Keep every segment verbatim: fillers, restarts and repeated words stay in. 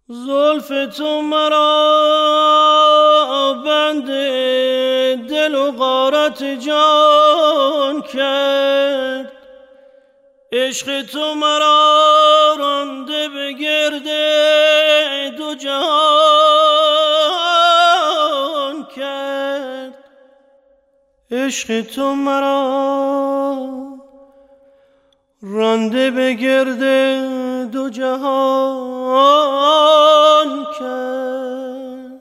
زلف تو مرا بند دل و غارت جان کرد، عشق تو مرا رانده به گرد دو جهان کرد. عشق تو مرا رانده به گرد دو جهان کرد.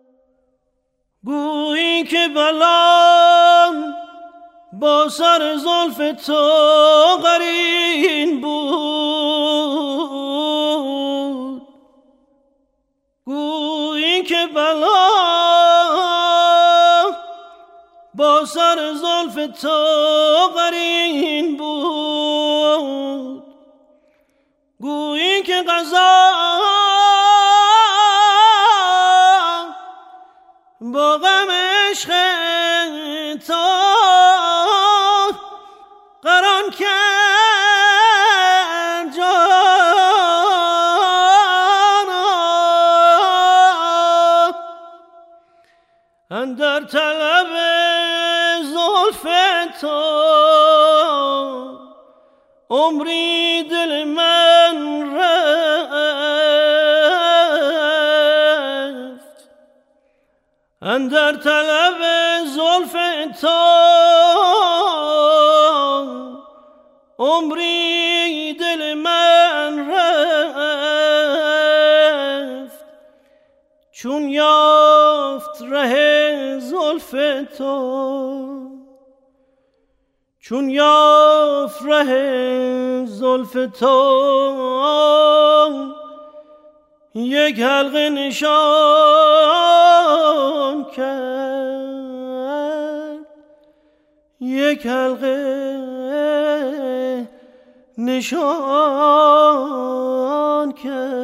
گویی که بلام با سر زلف تو قرین بود، گویی که بلام با سر زلف تو قرین بود، گویی که قضا با غم عشق تو قران کرد جانا. اندر طلب زلف تو عمری دل من رفت، اندر طلب زلف تو عمری دل من رفت. چون یافت ره زلف تو، چون یافت ره زلف تو یک حلقه نشان کرد، یک حلقه نشان کرد.